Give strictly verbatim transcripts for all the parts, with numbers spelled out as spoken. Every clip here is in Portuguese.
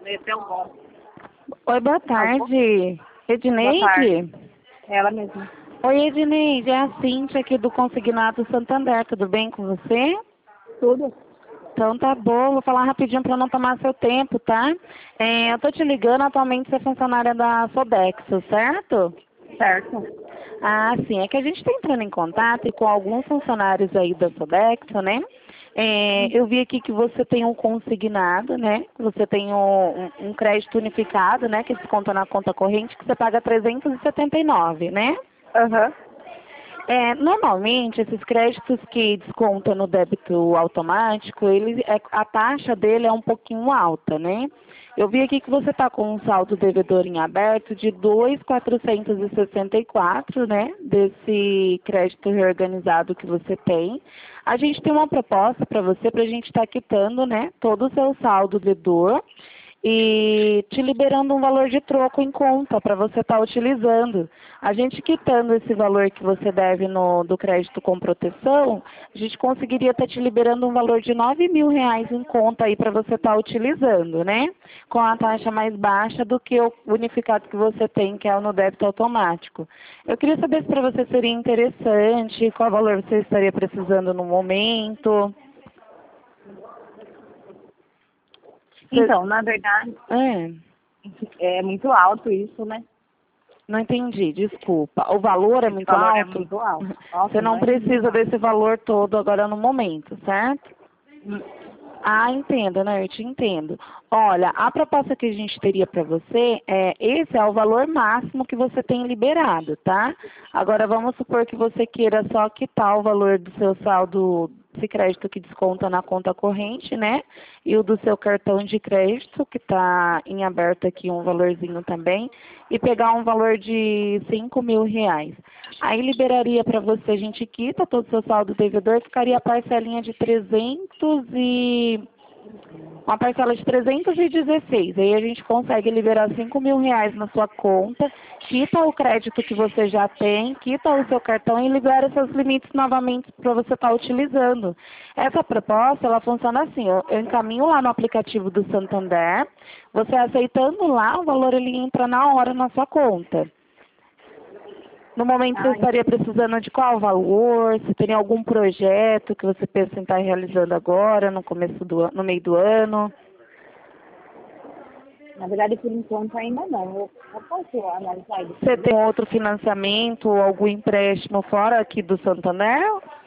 Esse é o bom. Oi, boa tarde. Edneide? Boa tarde. Ela mesma. Oi, Edneide. É a Cíntia aqui do Consignado Santander. Tudo bem com você? Tudo? Então tá bom. Vou falar rapidinho para não tomar seu tempo, tá? É, eu tô te ligando. Atualmente você é funcionária da Sodexo, certo? Certo. Ah, sim. É que a gente está entrando em contato com alguns funcionários aí da Sodexo, né? É, eu vi aqui que você tem um consignado, né? Você tem um, um, um crédito unificado, né? Que desconta na conta corrente, que você paga trezentos e setenta e nove, né? Aham. É, normalmente, esses créditos que descontam no débito automático, ele, é, a taxa dele é um pouquinho alta, né? Eu vi aqui que você está com um saldo devedor em aberto de dois mil quatrocentos e sessenta e quatro, né? Desse crédito reorganizado que você tem. A gente tem uma proposta para você, para a gente estar quitando, né? Todo o seu saldo devedor e te liberando um valor de troco em conta para você estar utilizando. A gente quitando esse valor que você deve no, do crédito com proteção, a gente conseguiria estar te liberando um valor de nove mil reais em conta aí para você estar utilizando, né? Com a taxa mais baixa do que o unificado que você tem, que é o no débito automático. Eu queria saber se para você seria interessante, qual valor você estaria precisando no momento. Então, na verdade, É, é muito alto isso, né? não entendi, desculpa. O valor é Esse muito valor é alto? muito alto. Nossa, Você não mas é muito precisa alto. desse valor todo agora no momento, certo? Hum. Ah, entendo, né? Eu te entendo. Olha, a proposta que a gente teria para você é, esse é o valor máximo que você tem liberado, tá? Agora vamos supor que você queira só quitar o valor do seu saldo de crédito que desconta na conta corrente, né? E o do seu cartão de crédito, que está em aberto aqui um valorzinho também, e pegar um valor de cinco mil reais. Aí liberaria para você, a gente quita todo o seu saldo devedor, ficaria a parcelinha de trezentos e... uma parcela de trezentos e dezesseis. Aí a gente consegue liberar cinco mil reais na sua conta, quita o crédito que você já tem, quita o seu cartão e libera seus limites novamente para você estar utilizando. Essa proposta, ela funciona assim, eu, eu encaminho lá no aplicativo do Santander, você aceitando lá, o valor ele entra na hora na sua conta. No momento você Ai, estaria precisando de qual valor? Se teria algum projeto que você pensa em estar realizando agora, no começo do ano, no meio do ano? na verdade, por enquanto ainda não. Eu, eu posso analisar isso. Você tem outro financiamento ou algum empréstimo fora aqui do Santander?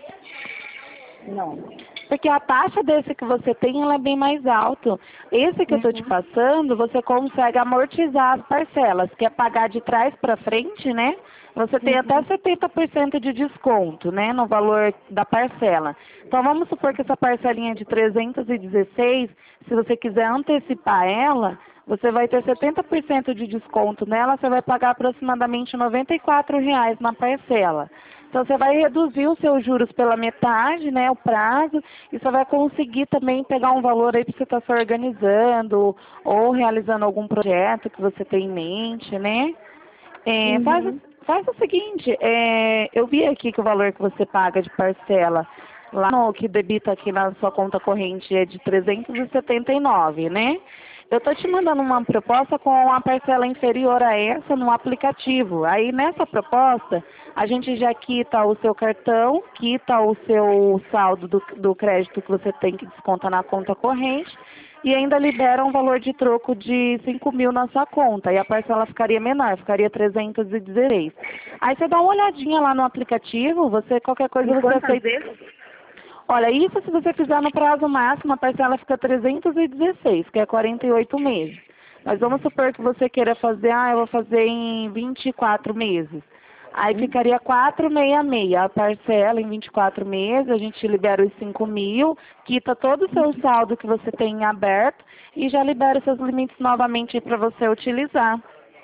Não. Porque a taxa desse que você tem, ela é bem mais alta. Esse que eu estou te Uhum. passando, você consegue amortizar as parcelas, que é pagar de trás para frente, né? Você tem até Uhum. setenta por cento de desconto, né, no valor da parcela. Então, vamos supor que essa parcelinha de trezentos e dezesseis, se você quiser antecipar ela, você vai ter setenta por cento de desconto nela, você vai pagar aproximadamente noventa e quatro reais na parcela. Então, você vai reduzir os seus juros pela metade, né, o prazo, e você vai conseguir também pegar um valor aí para você estar se organizando ou realizando algum projeto que você tem em mente, né? É, faz, o- Uhum. faz o seguinte, é, eu vi aqui que o valor que você paga de parcela lá no que debita aqui na sua conta corrente é de trezentos e setenta e nove, né? Eu estou te mandando uma proposta com uma parcela inferior a essa no aplicativo. Aí nessa proposta, a gente já quita o seu cartão, quita o seu saldo do, do crédito que você tem que desconta na conta corrente e ainda libera um valor de troco de cinco mil na sua conta. E a parcela ficaria menor, ficaria trezentos e dezesseis. Aí você dá uma olhadinha lá no aplicativo, você qualquer coisa E você quantas aceita. vezes? Olha, isso se você fizer no prazo máximo, a parcela fica trezentos e dezesseis, que é quarenta e oito meses. Mas vamos supor que você queira fazer, ah, eu vou fazer em vinte e quatro meses. Aí Hum? ficaria quatrocentos e sessenta e seis. A parcela em vinte e quatro meses, a gente libera os cinco mil, quita todo o seu saldo que você tem em aberto e já libera os seus limites novamente para você utilizar.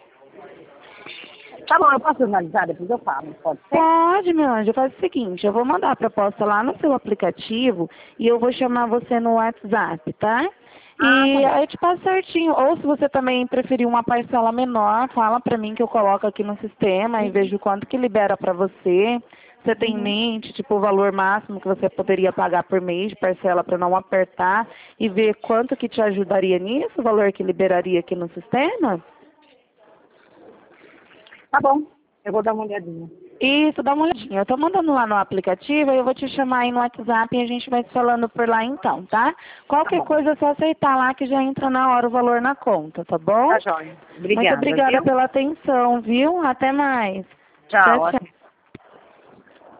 Tá bom, eu posso analisar, depois eu falo. Pode ser? Pode, meu anjo. Faz o seguinte, eu vou mandar a proposta lá no seu aplicativo e eu vou chamar você no WhatsApp, tá? Ah, tá E bom. aí eu te passo certinho. Ou se você também preferir uma parcela menor, fala pra mim que eu coloco aqui no sistema e vejo quanto que libera pra você. Você tem em Uhum. mente, tipo, o valor máximo que você poderia pagar por mês de parcela para não apertar e ver quanto que te ajudaria nisso, o valor que liberaria aqui no sistema? Tá bom, eu vou dar uma olhadinha. Isso, dá uma olhadinha. Eu tô mandando lá no aplicativo e eu vou te chamar aí no WhatsApp e a gente vai se falando por lá então, tá? Tá Qualquer bom. coisa é só aceitar lá que já entra na hora o valor na conta, tá bom? Tá joia. Muito Obrigada, obrigada viu? pela atenção, viu? Até mais. Tchau, Tchau. tchau.